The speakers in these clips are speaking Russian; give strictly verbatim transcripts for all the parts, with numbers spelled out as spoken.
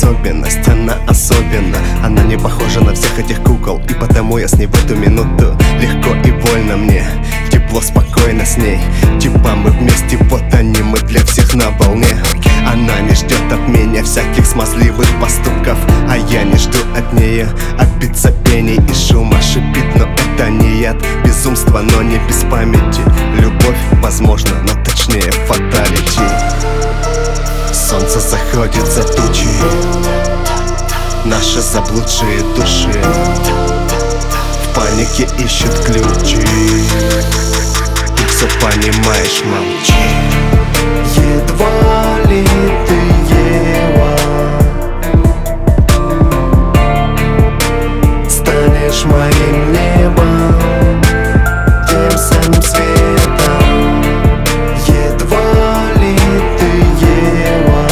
особенность, она особенна. Она не похожа на всех этих кукол, и потому я с ней в эту минуту легко и вольно мне. Тепло, спокойно с ней, типа мы вместе, вот они, мы для всех на волне. Она не ждет от меня всяких смазливых поступков, а я не жду от нее обид, сопений и шума. Шипит, но это не яд, безумство, но не без памяти. Любовь, возможно, но точнее фаталити. Солнце заходит за тучи, наши заблудшие души в панике ищут ключи. Ты все понимаешь, молчи. Едва ли ты, Ева, станешь моим небом, тем самым светом. Едва ли ты, Ева,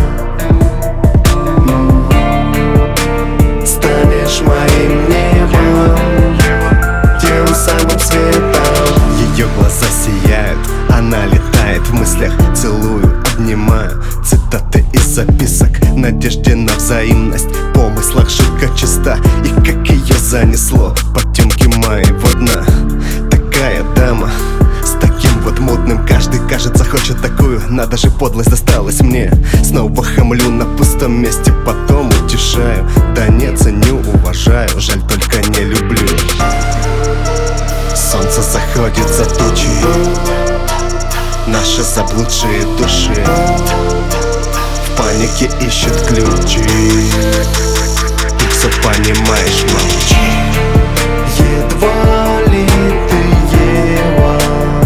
станешь моим небом, тем самым светом. Ее глаза сияют, она летает в мыслях, целую, обнимаю. Цитаты из записок, надежде на взаимность, в помыслах шутка чиста. И как ее занесло потемки моего дна. Такая дама, с таким вот мутным, каждый, кажется, хочет такую. Надо же, подлость досталась мне. Снова хамлю на пустом месте, потом утешаю. Да не ценю, уважаю, жаль, только не люблю. Солнце заходит за тучи, наши заблудшие души в панике ищут ключи. Ты все понимаешь, молчи. Едва ли ты, Ева,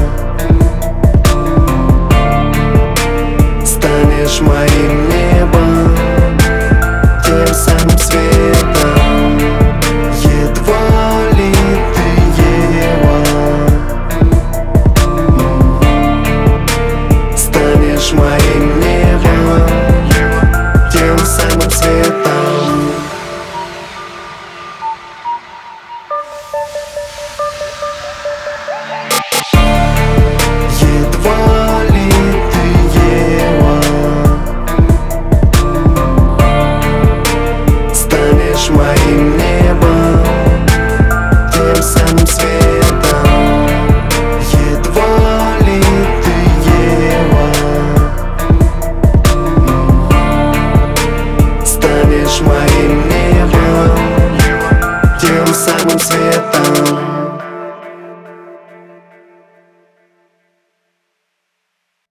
станешь моим небом, тем самым светом. Едва ли ты, Ева, станешь моим небом, тем самым светом. Едва ли ты, Ева, станешь моим небом, тем самым светом. Едва ли ты, Ева, станешь моим небом, тем самым светом.